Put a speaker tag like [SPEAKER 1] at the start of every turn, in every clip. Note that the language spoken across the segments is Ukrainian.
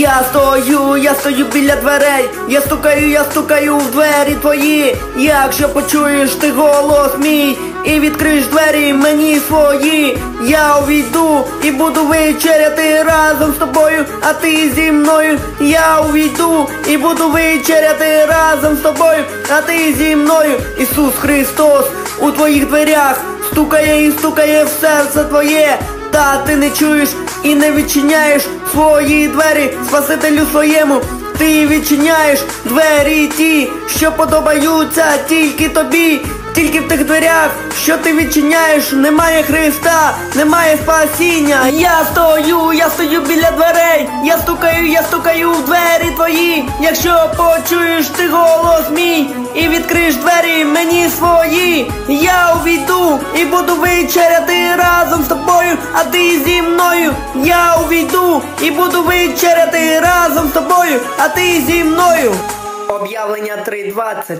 [SPEAKER 1] Я стою біля дверей, я стукаю в двері твої. Якщо почуєш ти голос мій і відкриєш двері мені свої, я увійду і буду вечеряти разом з тобою, а ти зі мною. Я увійду і буду вечеряти разом з тобою, а ти зі мною. Ісус Христос у твоїх дверях стукає і стукає в серце твоє. Та ти не чуєш і не відчиняєш свої двері Спасителю своєму. Ти відчиняєш двері ті, що подобаються тільки тобі. Тільки в тих дверях, що ти відчиняєш, немає Христа, немає спасіння. Я стою біля дверей, я стукаю в двері твої. Якщо почуєш ти голос мій і відкриєш двері мені свої, я увійду і буду вечеряти разом з тобою, а ти зі мною. Я увійду і буду вечеряти разом з тобою, а ти зі мною. Об'явлення 3:20.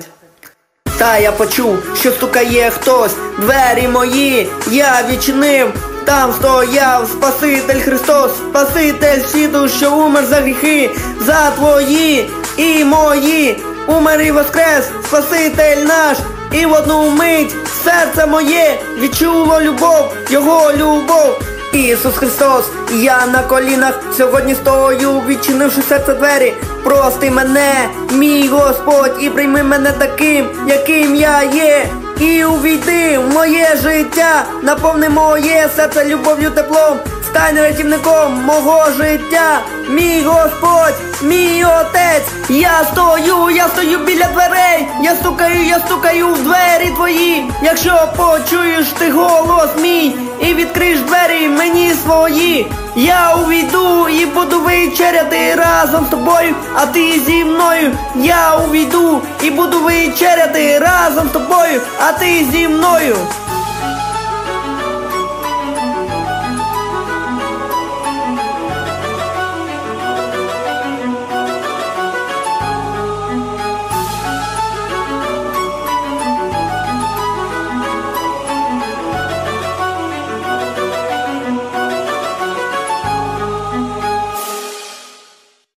[SPEAKER 1] Та я почув, що стукає хтось, двері мої я відчинив. Там стояв Спаситель Христос, Спаситель світу, що умер за гріхи, за твої і мої. Умер і воскрес Спаситель наш, і в одну мить серце моє відчуло любов, Його любов. Ісус Христос, я на колінах сьогодні стою, відчинивши серце двері. Прости мене, мій Господь, і прийми мене таким, яким я є. І увійди в моє життя, наповни моє серце любов'ю, теплом. Стань рятівником мого життя, мій Господь, мій Отець. Я стою біля дверей, я стукаю в двері твої. Якщо почуєш ти голос мій і відкриєш двері мені свої, я увійду і буду вечеряти разом з тобою, а ти зі мною. Я увійду і буду вечеряти разом з тобою, а ти зі мною.